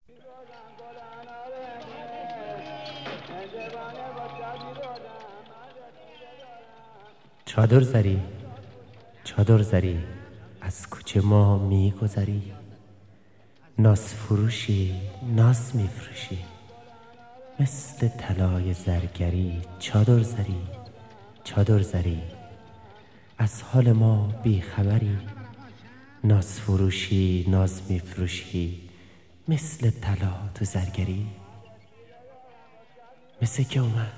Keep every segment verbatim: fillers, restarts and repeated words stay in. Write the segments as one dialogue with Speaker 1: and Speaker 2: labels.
Speaker 1: چادر زری چادر زری از کوچه ما میگذری، ناز فروشی ناز میفروشی مثل طلای زرگری. چادر زری چادر زری از حال ما بیخبری، ناز فروشی ناز میفروشی مثل طلا تو زرگری. مثل که اومد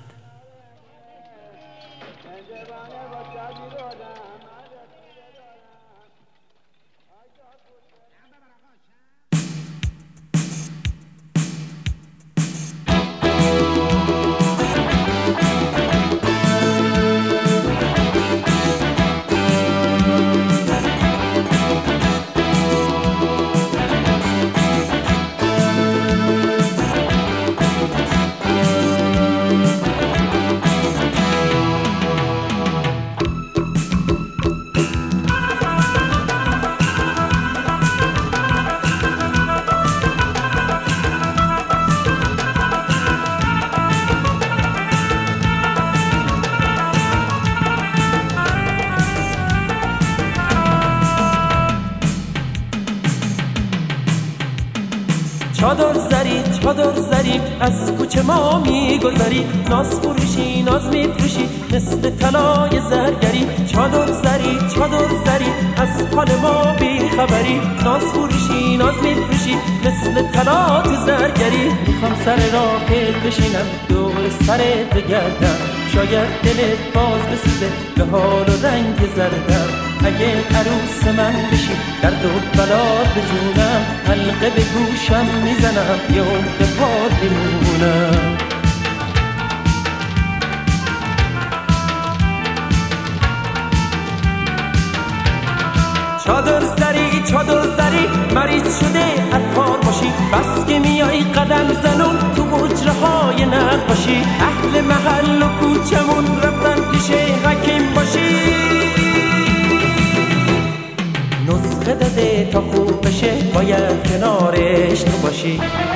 Speaker 1: چادر زری چادر زری از کوچه ما میگذری، ناز فروشی ناز میفروشی مثل طلای زرگری. چادر زری چادر زری از حال ما بیخبری، ناز فروشی ناز میفروشی مثل طلا تو زرگری. میخوام سر راهت بشینم دور سرت بگردم، شاید دلت باز بسوزه به حال و رنگ زردم. اگه عروس من بشی درد و بلات به جونم، حلقه به گوشم میزنم یا به پات میمونم. چادر زری چادر زری مریض شده عطار باشی، بس که میای قدم زنون تو حجره های نقاشی. اهل محل و کوچمون رفتن پیش حکیم باشی، نسخه داده تا خوب بشه باید کنارش تو باشی.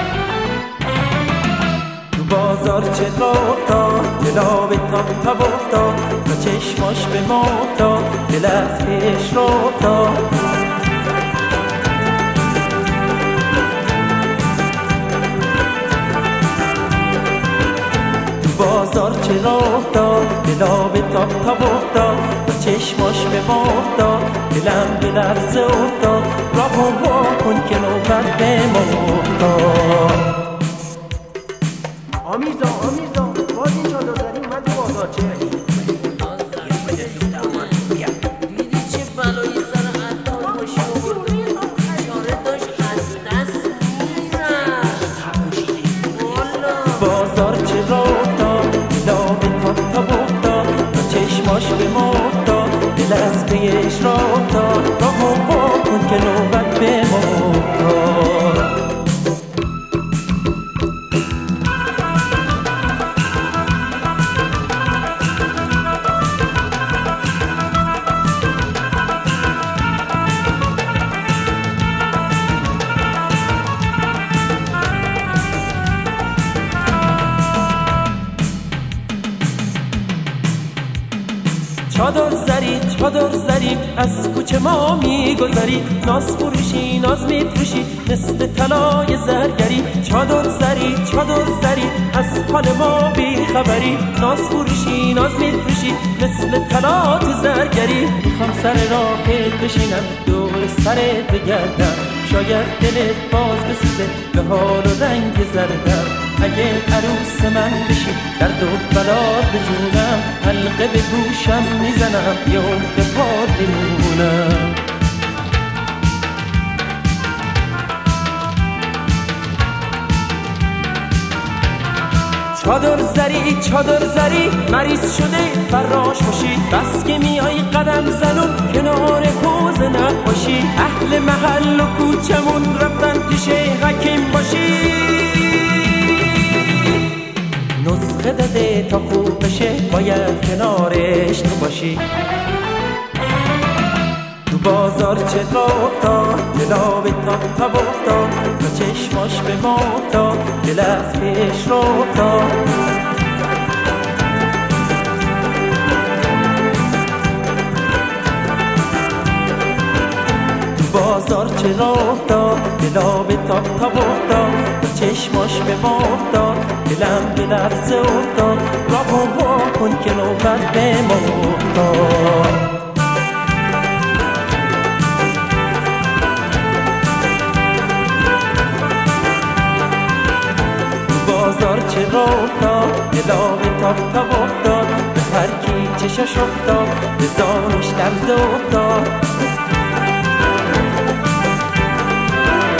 Speaker 1: تو بازار چه راه افتاد دلا به تاب تاب افتاد، تا چشماش به ما افتاد دل از پیش را افتاد. تو بازار چه راه افتاد دلا به تاب تاب افتاد، تا چشماش به ما افتاد دلم به لرزه افتاد. راه و وا کن که نوبت به ما افتاد.
Speaker 2: آمیزا آمیزا باز این چادر زری اومد تو بازار چه؟
Speaker 3: دیدی چه بلایی سر عطار باشی آورده، چاره داشت از دست میرفت.
Speaker 1: بازار چه راه افتاد لا به تاب تاب افتاد، تا چشماش به ما افتاد دل از پیش را افتاد. راه و وا کن که نوبت به ما افتاد. چادر زری چادر زری از کوچه ما میگذری، ناز فروشی ناز میفروشی مثل طلای زرگری. چادر زری چادر زری از حال ما بیخبری، ناز فروشی ناز میفروشی مثل طلا تو زرگری. میخوام سر راهت بشینم دور سرت بگردم، شاید دلت باز بسوزه به حال و رنگ زردم. اگه عروس من بشی درد و بلات به جونم، حلقه به گوشم میزنم یا به پات میمونم. چادر زری چادر زری مریض شده فراش باشی، بس که میای قدم زنون کنار حوض نقاشی. اهل محل و کوچمون رفتن پیش حکیم باشی، نسخه داده تا خوب بشه باید کنارش تو باشی. تو بازار چه افتاد دلا به تاب تاب افتاد تا چشماش به ما افتاد دل از پیش رو افتاد بازار چرا افتاد دلا به تاب تاب افتاد تا چشماش به ما افتاد دلم به لرزه افتاد راه و وا کن که نوبت به ما افتاد بازار چرا افتاد دلا به تاب تاب افتاد به هر کی چشش افتاد به زانوش لرزه افتاد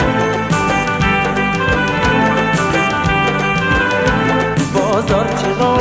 Speaker 1: بازار چرا